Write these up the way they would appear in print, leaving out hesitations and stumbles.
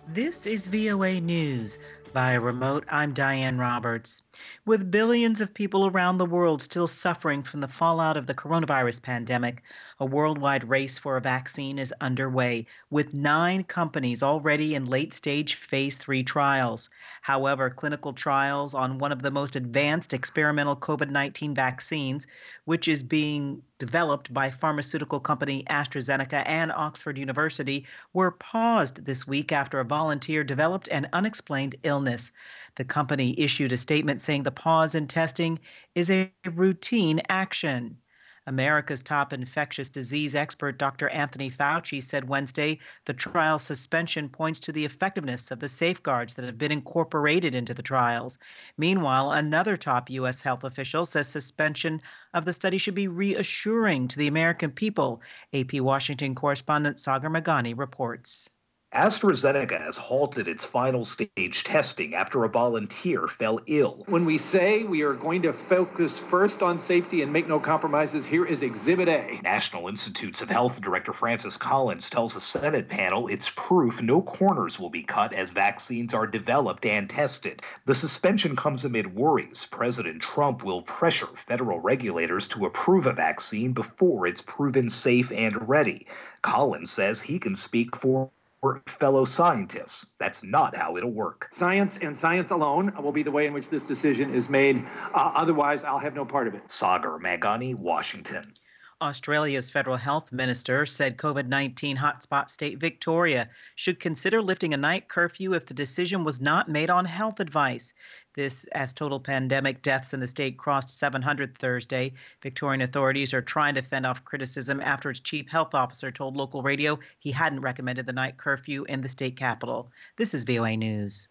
This is VOA News. Via remote, I'm Diane Roberts. With billions of people around the world still suffering from the fallout of the coronavirus pandemic, a worldwide race for a vaccine is underway, with 9 companies already in late-stage phase 3 trials. However, clinical trials on one of the most advanced experimental COVID-19 vaccines, which is being developed by pharmaceutical company AstraZeneca and Oxford University, were paused this week after a volunteer developed an unexplained illness. The company issued a statement saying the pause in testing is a routine action. America's top infectious disease expert, Dr. Anthony Fauci, said Wednesday the trial suspension points to the effectiveness of the safeguards that have been incorporated into the trials. Meanwhile, another top U.S. health official says suspension of the study should be reassuring to the American people. AP Washington correspondent Sagar Meghani reports. AstraZeneca has halted its final stage testing after a volunteer fell ill. When we say we are going to focus first on safety and make no compromises, here is Exhibit A. National Institutes of Health Director Francis Collins tells the Senate panel it's proof no corners will be cut as vaccines are developed and tested. The suspension comes amid worries President Trump will pressure federal regulators to approve a vaccine before it's proven safe and ready. Collins says he can speak for fellow scientists. That's not how it'll work. Science and science alone will be the way in which this decision is made. Otherwise, I'll have no part of it. Sagar Meghani, Washington. Australia's federal health minister said COVID-19 hotspot state Victoria should consider lifting a night curfew if the decision was not made on health advice. This as total pandemic deaths in the state crossed 700 Thursday. Victorian authorities are trying to fend off criticism after its chief health officer told local radio he hadn't recommended the night curfew in the state capital. This is VOA News.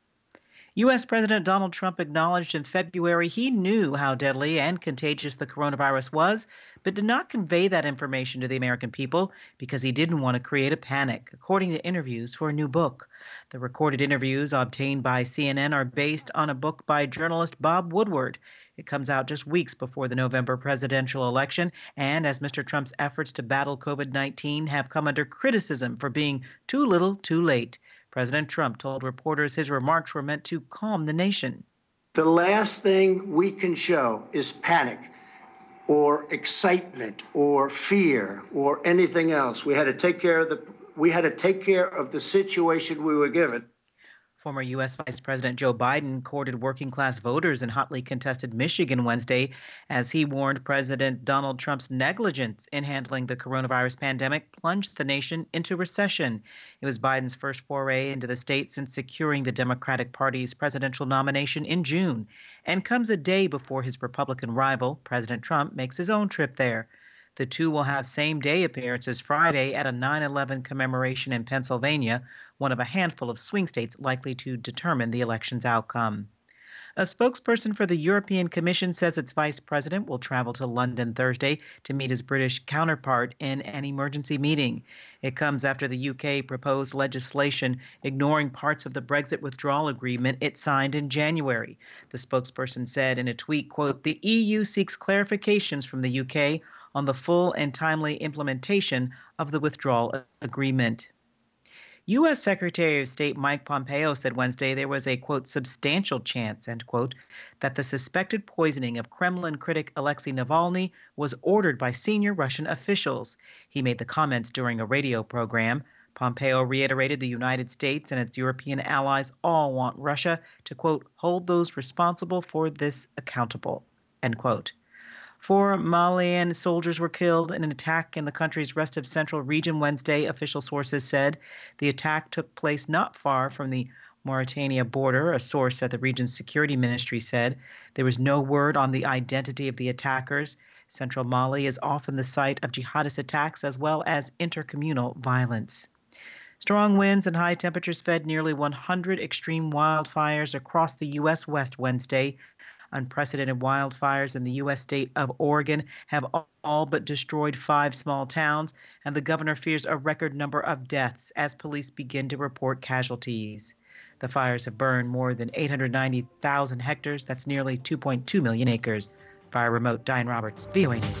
U.S. President Donald Trump acknowledged in February he knew how deadly and contagious the coronavirus was, but did not convey that information to the American people because he didn't want to create a panic, according to interviews for a new book. The recorded interviews obtained by CNN are based on a book by journalist Bob Woodward. It comes out just weeks before the November presidential election, and as Mr. Trump's efforts to battle COVID-19 have come under criticism for being too little, too late. President Trump told reporters his remarks were meant to calm the nation. The last thing we can show is panic or excitement or fear or anything else. We had to take care of the situation we were given. Former U.S. Vice President Joe Biden courted working-class voters in hotly contested Michigan Wednesday as he warned President Donald Trump's negligence in handling the coronavirus pandemic plunged the nation into recession. It was Biden's first foray into the state since securing the Democratic Party's presidential nomination in June, and comes a day before his Republican rival, President Trump, makes his own trip there. The two will have same-day appearances Friday at a 9/11 commemoration in Pennsylvania, one of a handful of swing states likely to determine the election's outcome. A spokesperson for the European Commission says its vice president will travel to London Thursday to meet his British counterpart in an emergency meeting. It comes after the UK proposed legislation ignoring parts of the Brexit withdrawal agreement it signed in January. The spokesperson said in a tweet, quote, "The EU seeks clarifications from the UK on the full and timely implementation of the withdrawal agreement." U.S. Secretary of State Mike Pompeo said Wednesday there was a, quote, "substantial chance," end quote, that the suspected poisoning of Kremlin critic Alexei Navalny was ordered by senior Russian officials. He made the comments during a radio program. Pompeo reiterated the United States and its European allies all want Russia to, quote, "hold those responsible for this accountable," end quote. 4 Malian soldiers were killed in an attack in the country's rest of central region Wednesday, official sources said. The attack took place not far from the Mauritania border, a source at the region's security ministry said. There was no word on the identity of the attackers. Central Mali is often the site of jihadist attacks as well as intercommunal violence. Strong winds and high temperatures fed nearly 100 extreme wildfires across the U.S. West Wednesday. Unprecedented wildfires in the U.S. state of Oregon have all but destroyed 5 small towns, and the governor fears a record number of deaths as police begin to report casualties. The fires have burned more than 890,000 hectares. That's nearly 2.2 million acres. Via remote, Diane Roberts, VOA News.